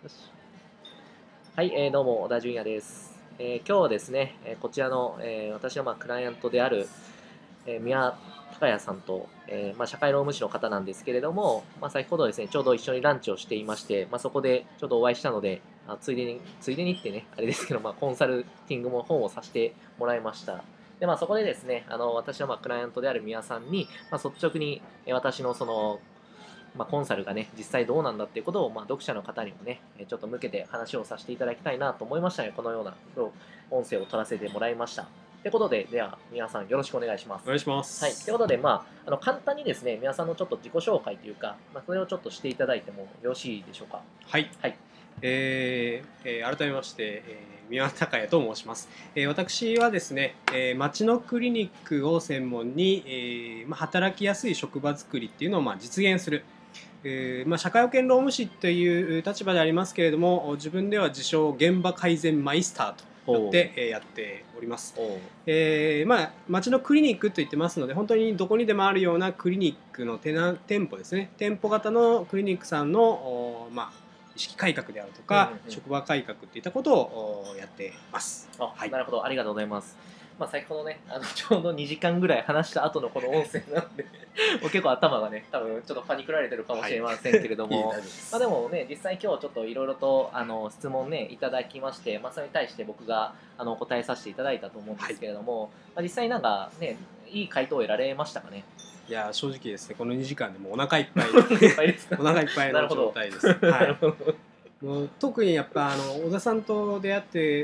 よし。はい、どうも小田純也です。今日はですね、こちらの、私のクライアントである、宮高谷さんと、社会労務士の方なんですけれども、先ほどですね、ちょうど一緒にランチをしていまして、そこでちょっとお会いしたので、ついでにってね、あれですけど、コンサルティングも本をさせてもらいました。で、そこでですね、私のクライアントである宮さんに、率直に私のそのコンサルがね、実際どうなんだっていうことを、読者の方にもね、ちょっと向けて話をさせていただきたいなと思いましたので、このような音声を取らせてもらいました。ということで、では、皆さんよろしくお願いします。 お願いしまはい。というす。 ことで、簡単にですね、皆さんのちょっと自己紹介というか、それをちょっとしていただいてもよろしいでしょうか。 はい。 はい。 改めまして、宮高谷と申します。私はですね、町のクリニックを専門に、働きやすい職場づくりっていうのを実現する、社会保険労務士という立場でありますけれども、自分では自称現場改善マイスターとよって、やっております。町のクリニックと言ってますので、本当にどこにでもあるようなクリニックの店舗ですね、店舗型のクリニックさんの意識改革であるとか、職場改革っていったことをやってます。 はい、なるほど、ありがとうございます。先ほどね、ちょうど2時間ぐらい話した後のこの音声なんでもう結構頭がね、多分ちょっとパニクられてるかもしれませんけれども、でもね、実際今日ちょっといろいろと質問ね、いただきまして、それに対して僕がお答えさせていただいたと思うんですけれども、実際なんかね、いい回答を得られましたかね。 いや正直ですね、この2時間でもお腹いっぱいお腹いっぱいの状態です。もう特にやっぱ小田さんと出会って、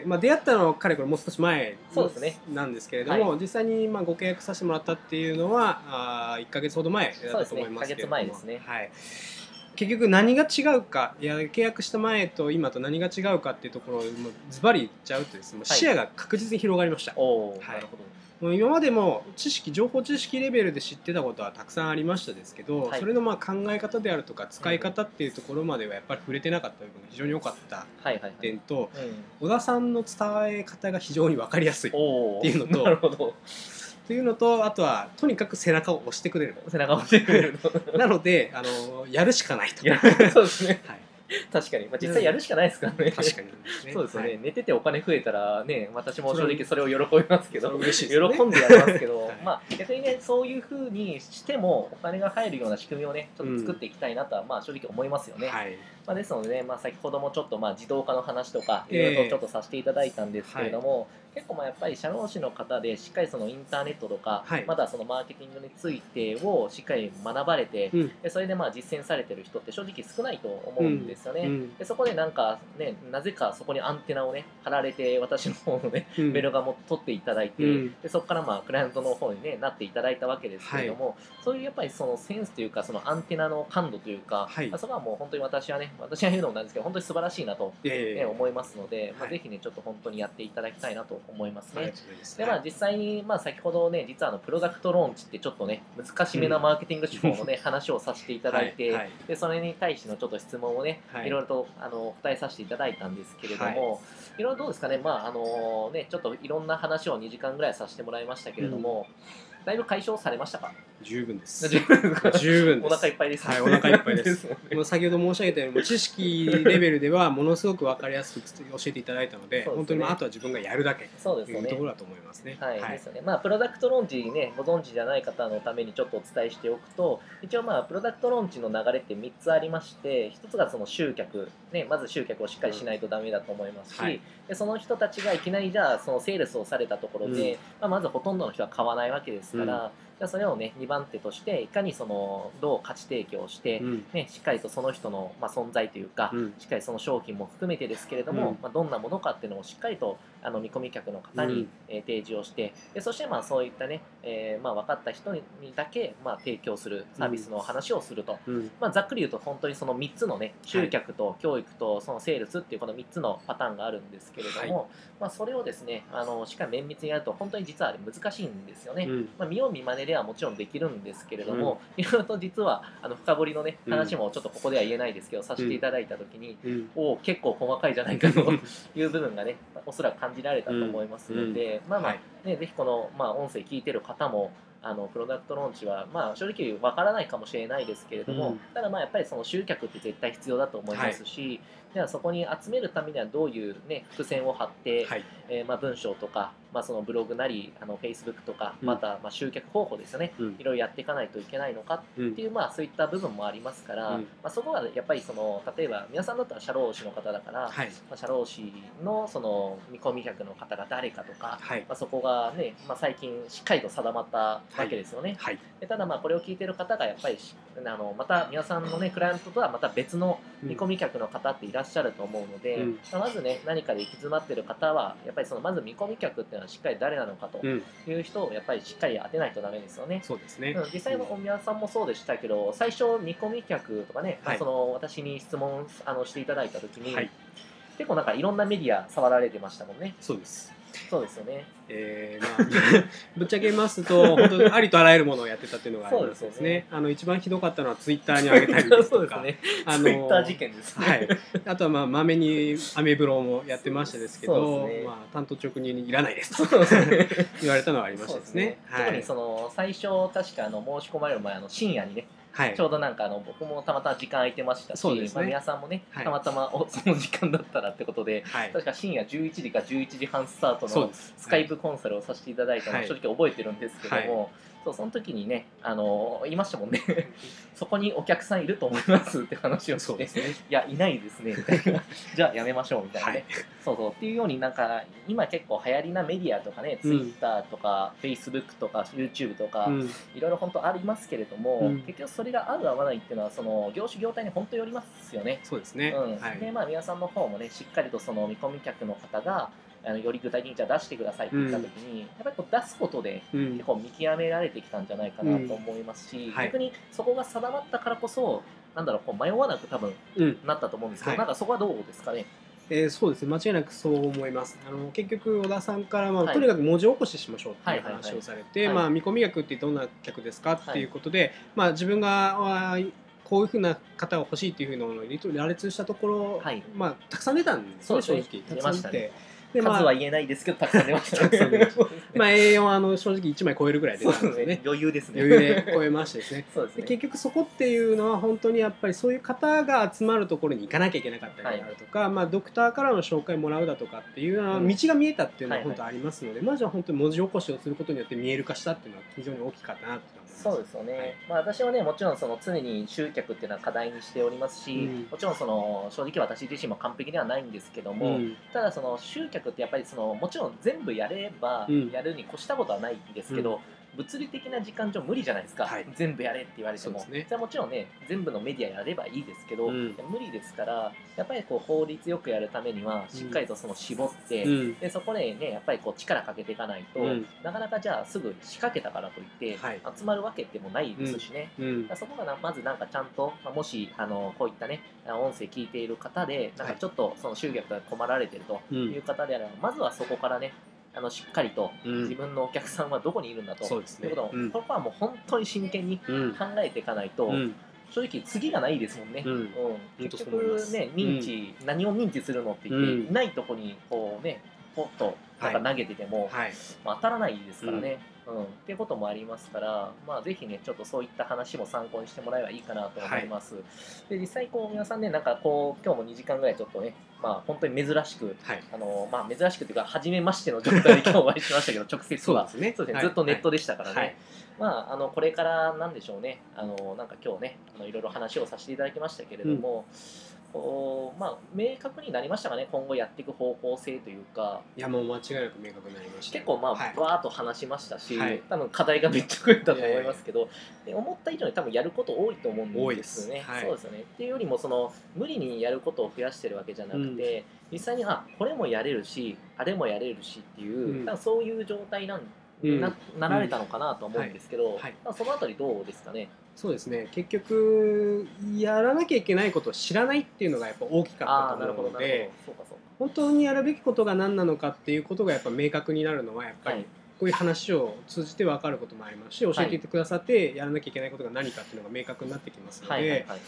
出会ったのはかれこれもう少し前なんですけれども、実際にご契約させてもらったっていうのは1ヶ月ほど前だったと思いますけれども、結局何が違うか、契約した前と今と何が違うかっていうところをズバリ言っちゃうとですね、視野が確実に広がりました。なるほど。今までも情報知識レベルで知ってたことはたくさんありましたですけど、それの考え方であるとか使い方っていうところまではやっぱり触れてなかった部分が非常に多かった点と、小田さんの伝え方が非常に分かりやすいっていうのと、あとはとにかく背中を押してくれる。なのでやるしかないと。 そうですね。確かに、実際やるしかないですからね。 確かにそうですよね。寝ててお金増えたらね、私も正直それを喜びますけど、 嬉しい喜んでやりますけど、逆にね、そういう風にしてもお金が入るような仕組みをね、ちょっと作っていきたいなとは正直思いますよね。ですのでね、先ほどもちょっと自動化の話とかいろいろとちょっとさせていただいたんですけれども、結構やっぱり社労士の方でしっかりそのインターネットとか、まだそのマーケティングについてをしっかり学ばれて、それで実践されてる人って正直少ないと思うんですよね。でそこでなんかね、なぜかそこにアンテナをね張られて、私の方のねメルガも取っていただいて、でそこからクライアントの方にねなっていただいたわけですけれども、そういうやっぱりそのセンスというか、そのアンテナの感度というか、そこはもう本当に私が言うのもなんですけど、本当に素晴らしいなと、思いますので、ぜひねちょっと本当にやっていただきたいなと思いますね。で実際に先ほどね、実はプロダクトローンチってちょっとね難しめなマーケティング手法のね話をさせていただいて、でそれに対してのちょっと質問をねいろいろと答えさせていただいたんですけれども、いろいろどうですかね、ちょっといろんな話を2時間ぐらいさせてもらいましたけれども、だいぶ解消されましたか？ 十分です。 十分です。お腹いっぱいです。 お腹いっぱいです。先ほど申し上げたように知識レベルではものすごく分かりやすく教えていただいたので、本当にあとは自分がやるだけというところだと思いますね。 ですよね。プロダクトローンチね、ご存知じゃない方のためにちょっとお伝えしておくと、一応プロダクトローンチの流れって3つありまして、1つがその集客、ね、まず集客をしっかりしないとダメだと思いますし、でその人たちがいきなりじゃあそのセールスをされたところで、まずほとんどの人は買わないわけですから、じゃあそれをね2番手としていかにそのどう価値提供して、しっかりとその人の存在というか、しっかりその商品も含めてですけれども、どんなものかっていうのをしっかりと見込み客の方に提示をして、でそしてそういったね、分かった人にだけ提供するサービスの話をすると、ざっくり言うと本当にその3つのね、集客と教育とそのセールスっていうこの3つのパターンがあるんですけれども、それをですねしっかり綿密にやると本当に実はあれ難しいんですよね。見よう見まねではもちろんできるんですけれども、いろいろと実は深掘りのね話もちょっとここでは言えないですけどさせていただいた時に、結構細かいじゃないかという部分がねおそらく感じられたと思いますので、ぜひこの音声聞いてる方もプロダクトローンチは、まあ、正直わからないかもしれないですけれども、ただまあやっぱりその集客って絶対必要だと思いますし、じゃあそこに集めるためにはどういう、ね、伏線を張って、まあ、文章とか、まあ、そのブログなりFacebook とか、またまあ集客方法ですよね、いろいろやっていかないといけないのかっていう、まあ、そういった部分もありますから、まあ、そこはやっぱりその例えば皆さんだったら社労士の方だから、まあ、社労士のその見込み客の方が誰かとか、まあ、そこがね、まあ、最近しっかりと定まったわけですよね。でただまあこれを聞いてる方がやっぱりまた皆さんのねクライアントとはまた別の見込み客の方っていらっしゃると思うので、まあ、まずね何かで行き詰まってる方はやっぱりそのまず見込み客っていうのはしっかり誰なのかという人をやっぱりしっかり当てないとダメですよね。 そうですね。 実際の皆さんもそうでしたけど、最初見込み客とかね、その私に質問していただいた時に、結構なんかいろんなメディア触られてましたもんね。 そうです。 そうですよね。 まあ、ぶっちゃけますと本当にありとあらゆるものをやってたっていうのがありますね。一番ひどかったのはツイッターに上げたりですとか、 ツイッター事件ですね。 あとはまめにアメブロもやってましたですけど、まあ担当直入にいらないですと言われたのはありましたですね。 特にその最初確か申し込まれる前深夜にね。ちょうどなんか僕もたまたま時間空いてましたし、まあ、皆さんもね、たまたまその時間だったらってことで、確か深夜11時か11時半スタートのスカイプコンサルをさせていただいたのを正直覚えてるんですけども、その時にね、言いましたもんねそこにお客さんいると思いますって話をして、いやいないですねみたいなじゃあやめましょうみたいなね、そうっていうようになんか今結構流行りなメディアとかね、Twitter とか Facebook とか YouTube とか、いろいろ本当ありますけれども、結局それが合う合わないっていうのはその業種業態に本当よりますよね。 そうですね。 でまあ皆さんの方もねしっかりとその見込み客の方がより具体的にじゃあ出してくださいって言った時に、やっぱりこう出すことで結構見極められてきたんじゃないかなと思いますし、逆にそこが定まったからこそなんだろう、こう迷わなく多分なったと思うんですけど、なんかそこはどうですかね。 そうですね、間違いなくそう思います。結局小田さんから、とにかく文字起こししましょうっていう話をされて、見込み客ってどんな客ですかっていうことで、自分がこういうふうな方が欲しいっていうのを羅列したところ、たくさん出たんですね、正直。たくさん出て。 数は言えないですけどたくさん出ましたね。 A4 正直1枚超えるぐらい出たんですよね。 余裕ですね。 余裕で超えましてですね。で結局そこっていうのは本当にやっぱりそういう方が集まるところに行かなきゃいけなかったりであるとか、ドクターからの紹介もらうだとかっていう道が見えたっていうのは本当ありますので、まずは本当に文字起こしをすることによって見える化したっていうのは非常に大きかったなと思います。 そうですよね。私はねもちろんその常に集客っていうのは課題にしておりますし、もちろんその正直私自身も完璧ではないんですけども、ただその集客ってやっぱりそのもちろん全部やればやるに越したことはないんですけど、物理的な時間上無理じゃないですか、全部やれって言われても。それはもちろんね全部のメディアやればいいですけど、無理ですからやっぱりこう効率よくやるためにはしっかりとその絞って、でそこでねやっぱりこう力かけていかないと、なかなかじゃあすぐ仕掛けたからといって集まるわけでもないですしね、そこがまずなんかちゃんと、もしこういったね音声聞いている方でなんかちょっとその集客が困られてるという方であれば、まずはそこからねしっかりと自分のお客さんはどこにいるんだと、いうことをここはもう本当に真剣に考えていかないと、正直次がないですもんね。結局ね認知、何を認知するのって言って、いないとこにこうねポッとなんか投げてても、当たらないですからね。っていうこともありますから、ぜひねちょっとそういった話も参考にしてもらえばいいかなと思います。で実際こう皆さんねなんかこう今日も2時間ぐらいちょっとね本当に珍しく、珍しくというか初めましての状態で今日お会いしましたけど直接はそうですね、ずっとネットでしたからね。これからなんでしょうね、なんか今日ねいろいろ話をさせていただきましたけれども、明確になりましたかね、今後やっていく方向性というか。 いやもう間違いなく明確になりました。 結構バーッと話しましたし、多分課題がめっちゃ増えたと思いますけど、思った以上に多分やること多いと思うんですよね。そうですよね。っていうよりもその無理にやることを増やしてるわけじゃなくて、実際にこれもやれるしあれもやれるしっていう、多分そういう状態なられたのかなと思うんですけど、そのあたりどうですかね。 そうですね、結局やらなきゃいけないことを知らないっていうのがやっぱ大きかったと思うので、本当にやるべきことが何なのかっていうことがやっぱ明確になるのはやっぱりこういう話を通じて分かることもありますし、教えていてくださってやらなきゃいけないことが何かっていうのが明確になってきますので、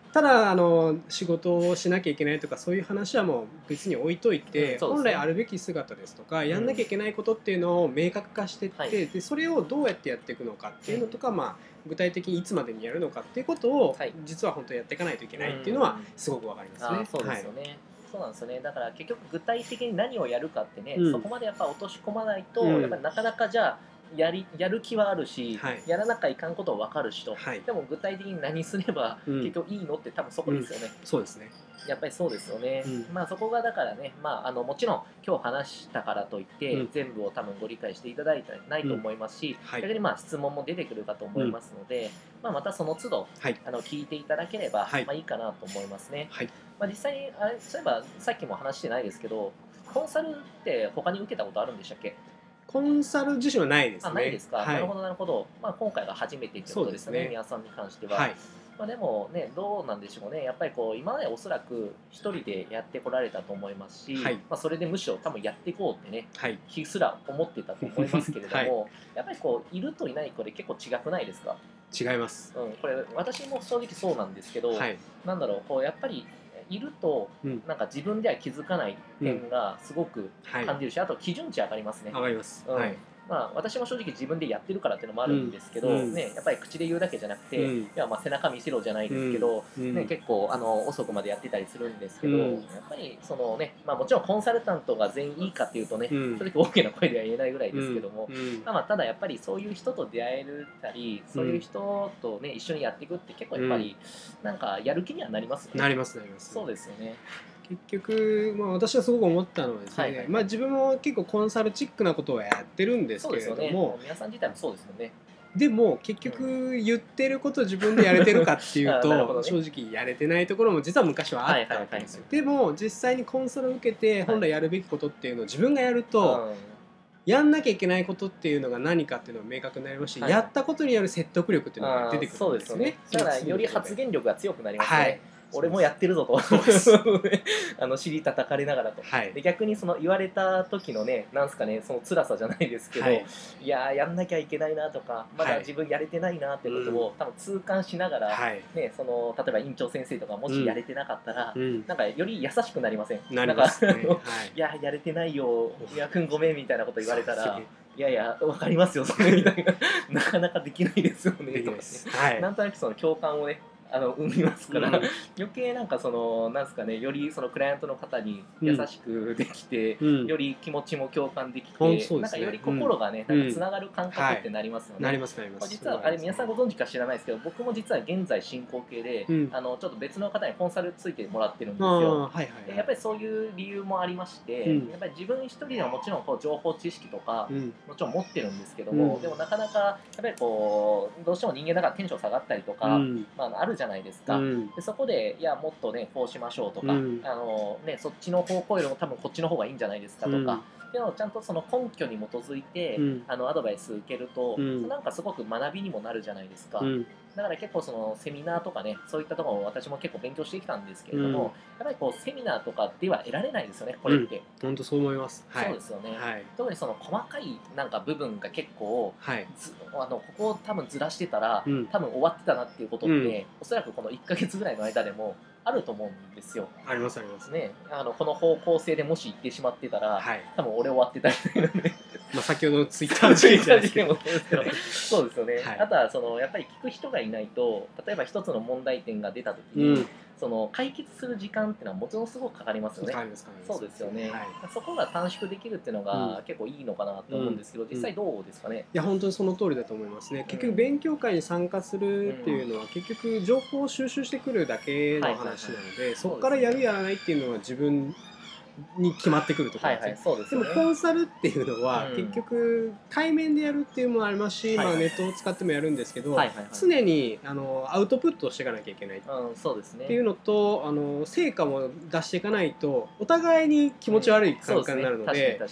ただ仕事をしなきゃいけないとかそういう話はもう別に置いといて、本来あるべき姿ですとかやんなきゃいけないことっていうのを明確化していって、でそれをどうやってやっていくのかっていうのとか、具体的にいつまでにやるのかっていうことを、実は本当にやっていかないといけないっていうのはすごくわかりますね。 そうですよね。そうなんですよね。だから結局具体的に何をやるかってね、そこまでやっぱ落とし込まないと、やっぱりなかなかじゃあやる気はあるし、やらなきゃいかんことは分かるしと、でも具体的に何すれば結局いいのって多分そこですよね。 そうですね。 やっぱりそうですよね。そこがだからね、もちろん今日話したからといって、全部を多分ご理解していただいてないと思いますし、逆に質問も出てくるかと思いますので、またその都度、聞いていただければ、いいかなと思いますね。実際にそういえばさっきも話してないですけど、コンサルって他に受けたことあるんでしたっけ？ コンサル自身はないですね。 ないですか。なるほどなるほど。今回が初めてということですね。宮さんに関しては。でもね、どうなんでしょうね。やっぱり今までおそらく一人でやってこられたと思いますし、それでむしろ多分やっていこうってね、気すら思ってたと思いますけれども、やっぱりいるといない子で結構違くないですか？ 違います。 これ私も正直そうなんですけど、なんだろう、やっぱりいるとなんか自分では気づかない点がすごく感じるし、あと基準値上がりますね。 上がります。 私も正直自分でやってるからっていうのもあるんですけど、やっぱり口で言うだけじゃなくて、いや背中見せろじゃないですけど、結構遅くまでやってたりするんですけど、やっぱりもちろんコンサルタントが全員いいかっていうとね、正直大きな声では言えないぐらいですけども、ただやっぱりそういう人と出会えたり、そういう人とね一緒にやっていくって結構やっぱりなんかやる気にはなりますよね。 なりますなります。 そうですよね。 結局、私はすごく思ったのはですね、自分も結構コンサルチックなことはやってるんですけれども、 皆さん自体もそうですよね。 でも結局言ってることを自分でやれてるかっていうと正直やれてないところも実は昔はあったわけですよ。でも実際にコンサルを受けて本来やるべきことっていうのを自分がやると、やんなきゃいけないことっていうのが何かっていうのが明確になりますし、やったことによる説得力っていうのが出てくるんですよね。 だからより発言力が強くなりますね。俺もやってるぞと尻叩かれながらと、で逆に言われた時のね、なんすかね、その辛さじゃないですけど、いややんなきゃいけないなとか、まだ自分やれてないなってことを多分痛感しながら、ね、例えば院長先生とかもしやれてなかったら、なんかより優しくなりません？ なりますね。 いややれてないよ、いやくんごめんみたいなこと言われたら、いやいや分かりますよそれみたいな、なかなかできないですよねとかね、なんとなく共感をね生みますから、余計なんかなんですかね、よりクライアントの方に優しくできて、より気持ちも共感できて、なんかより心がね、なんかつながる感覚ってなりますよね。 なりますなります。 実はあれ皆さんご存知か知らないですけど、僕も実は現在進行形で、ちょっと別の方にコンサルついてもらってるんですよ。でやっぱりそういう理由もありまして、やっぱり自分一人ではもちろん情報知識とかもちろん持ってるんですけども、でもなかなかやっぱりどうしても人間だからテンション下がったりとか、あるじゃないですか。でそこでいやもっとねこうしましょうとか、そっちの方向よりも多分こっちの方がいいんじゃないですかとか、っていうのをちゃんと根拠に基づいて、アドバイス受けると、なんかすごく学びにもなるじゃないですか。だから結構セミナーとかね、そういったところを私も結構勉強してきたんですけれども、やっぱりセミナーとかでは得られないですよね、これって。 本当そう思います。 そうですよね。特に細かいなんか部分が結構、ここを多分ずらしてたら、多分終わってたなっていうことって、おそらくこの1ヶ月ぐらいの間でもあると思うんですよ。 ありますありますね。この方向性でもし行ってしまってたら、多分俺終わってたみたいなね。 先ほどのツイッターの事件もそうですけど、そうですよね。あとはやっぱり聞く人がいないと、例えば一つの問題点が出た時に、解決する時間っていうのはもちろんすごくかかりますよね。そうですよね。そこが短縮できるっていうのが結構いいのかなと思うんですけど、実際どうですかね。 いや本当にその通りだと思いますね。結局勉強会に参加するっていうのは結局情報を収集してくるだけの話なので、そこからやるやらないっていうのは自分に決まってくるところですね。でもコンサルっていうのは結局対面でやるっていうのもありますし、ネットを使ってもやるんですけど、常にアウトプットをしていかなきゃいけないっていうのと、成果も出していかないとお互いに気持ち悪い感覚になるので、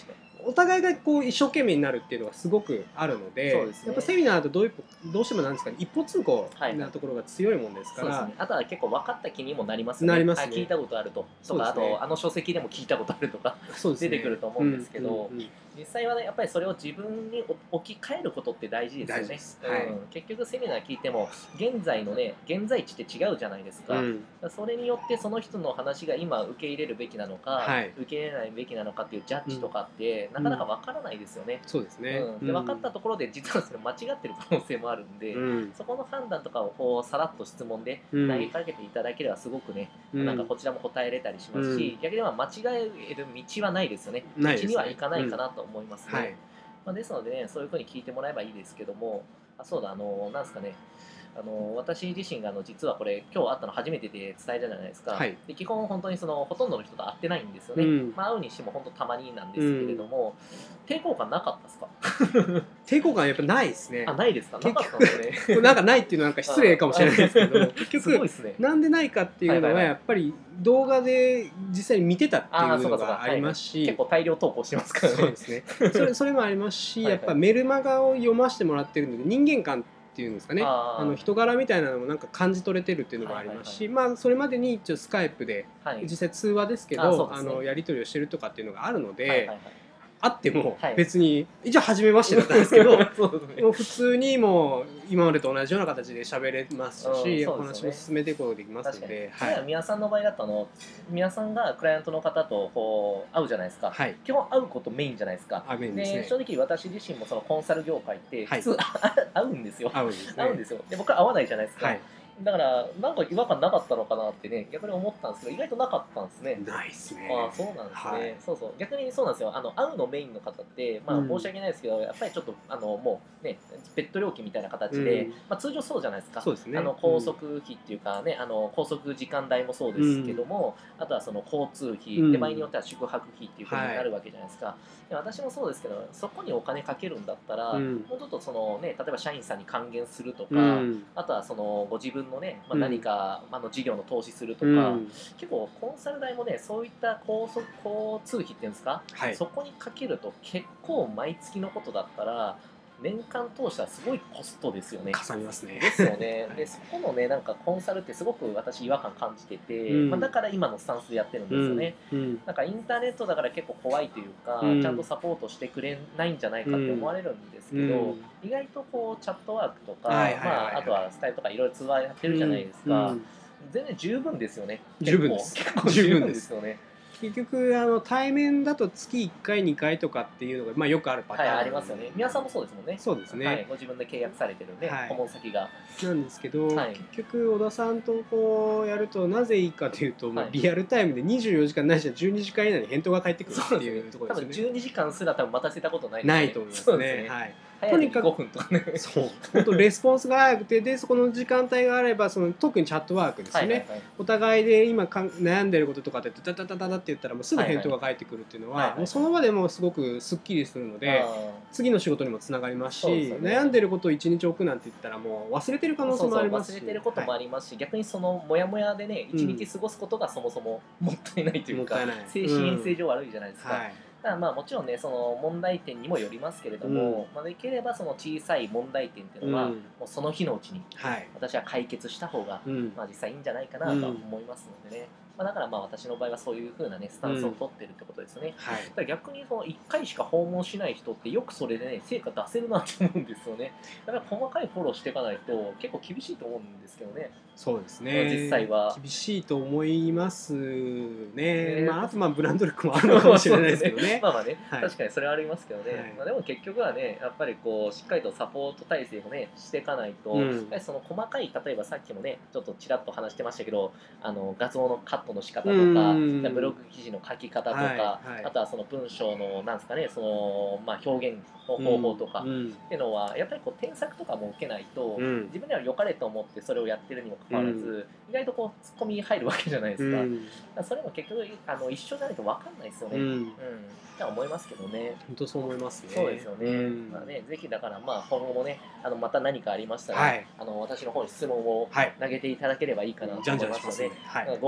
お互いがこう一生懸命になるっていうのがすごくあるので、やっぱセミナーとどうしてもなんですかね、一方通行なところが強いもんですから、 そうですね、あとは結構分かった気にもなりますよね。なりますね。聞いたことあるとか、あとあの書籍でも聞いたことあるとか出てくると思うんですけど、実際はねやっぱりそれを自分に置き換えることって大事ですよね。結局セミナー聞いても現在のね現在地って違うじゃないですか。それによってその人の話が今受け入れるべきなのか、受け入れないべきなのかっていうジャッジとかってなかなか分からないですよね。 そうですね。 で分かったところで実はそれ間違ってる可能性もあるんで、そこの判断とかをこうさらっと質問で投げかけていただければすごくね、なんかこちらも答えれたりしますし、逆に間違える道はないですよね。道にはいかないかなと思いますね。ですのでね、そういうふうに聞いてもらえばいいですけども、そうだ、なんですかね、私自身が実はこれ今日会ったの初めてで伝えたじゃないですか。で基本本当にほとんどの人と会ってないんですよね。会うにしても本当たまになんですけれども、抵抗感なかったですか？ 抵抗感やっぱないですね。 ないですか？なかったんですね。 なんかないっていうのはなんか失礼かもしれないですけど、結局なんでないかっていうのはやっぱり動画で実際に見てたっていうのがありますし、 結構大量投稿してますからね。 そうですね。それもありますし、やっぱメルマガを読ませてもらってるので人間観っていうんですかね、人柄みたいなのもなんか感じ取れてるっていうのもありますし、それまでに一応スカイプで実際通話ですけどやり取りをしてるとかっていうのがあるので、あっても別に一応初めましてだったんですけど、もう普通にもう今までと同じような形で喋れますし、お話も進めていくことができますので。 宮さんの場合だと宮さんがクライアントの方とこう会うじゃないですか。基本会うことメインじゃないですか。で正直私自身もそのコンサル業界って普通会うんですよ。会うんですよ。で僕は会わないじゃないですか。だからなんか違和感なかったのかなってね逆に思ったんですけど、意外となかったんですね。 ないですね。 そうなんですね。そう逆にそうなんですよ。会うのメインの方って申し訳ないですけど、やっぱりちょっともうねベッド料金みたいな形で、通常そうじゃないですか。高速費っていうかね高速時間代もそうですけども、あとはその交通費で場合によっては宿泊費っていうことになるわけじゃないですか。で私もそうですけど、そこにお金かけるんだったら、もうちょっとそのね例えば社員さんに還元するとか、あとはそのご自分のね、何か事業の投資するとか、結構コンサル代もねそういった交通費っていうんですか、そこにかけると結構毎月のことだったら年間通したらすごいコストですよね。 かさみますね。 ですよね。でそこのねなんかコンサルってすごく私違和感感じてて、だから今のスタンスでやってるんですよね。なんかインターネットだから結構怖いというか、ちゃんとサポートしてくれないんじゃないかって思われるんですけど、意外とこうチャットワークとか、あとはスカイプとかいろいろ通話やってるじゃないですか。全然十分ですよね。 十分です。 結構十分ですよね。 結局対面だと月1回2回とかっていうのがよくあるパターンありますよね。宮さんもそうですもんね。 そうですね。 ご自分で契約されてるね顧問先が。 なんですけど、結局小田さんとこうやるとなぜいいかというと、リアルタイムで24時間ないしは12時間以内に返答が返ってくるっていうところですね。 多分12時間すら多分待たせたことない。 ないと思いますね。 とにかく5分とかね。 そう本当レスポンスが早くて、でそこの時間帯があれば特にチャットワークですね。お互いで今悩んでることとかってダダダダダって言ったらもうすぐ返答が返ってくるっていうのはもうその場でもうすごくすっきりするので、次の仕事にもつながりますし、悩んでることを1日置くなんて言ったらもう忘れてる可能性もありますし、 忘れてることもありますし、逆にそのモヤモヤでね1日過ごすことがそもそももったいないというか、精神衛生上悪いじゃないですか。だからもちろんねその問題点にもよりますけれども、できればその小さい問題点っていうのは、もうその日のうちに私は解決した方が、実際いいんじゃないかなと思いますのでね。だから私の場合はそういう風なねスタンスを取ってるってことですね。だから逆にその1回しか訪問しない人ってよくそれでね成果出せるなと思うんですよね。だから細かいフォローしていかないと結構厳しいと思うんですけどね。 そうですね。 実際は厳しいと思いますね。あとブランド力もあるのかもしれないですけどね。 確かにそれはありますけどね。でも結局はねやっぱりこうしっかりとサポート体制もねしていかないと、その細かい例えばさっきもねちょっとちらっと話してましたけど、画像のカットの仕方とか、ブログ記事の書き方とか、あとはその文章のなんですかねその表現の方法とかっていうのはやっぱりこう添削とかも受けないと、自分では良かれと思ってそれをやってるにもかかわらず、意外とこうツッコミ入るわけじゃないですか。それも結局一緒じゃないと分かんないですよね。と思いますけどね。 本当そう思いますね。 そうですよね。ぜひだから今後もねまた何かありましたら、私の方に質問を投げていただければいいかなと思いますので、5分10分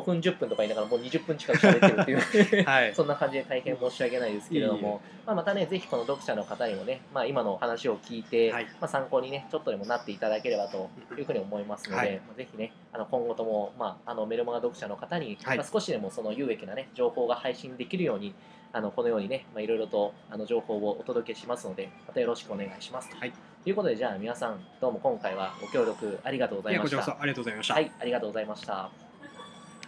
とか言いながらもう20分近く喋ってるっていうはい、 そんな感じで大変申し訳ないですけれども、またねぜひこの読者の方にもね、今の話を聞いて、参考にねちょっとでもなっていただければというふうに思いますので、ぜひね今後とも、メルマガ読者の方に、少しでもその有益なね情報が配信できるようにこのようにね、いろいろと情報をお届けしますので、またよろしくお願いします。ということで、じゃあ皆さん、どうも今回はご協力ありがとうございました。 こちらこそありがとうございました。 はい、ありがとうございました。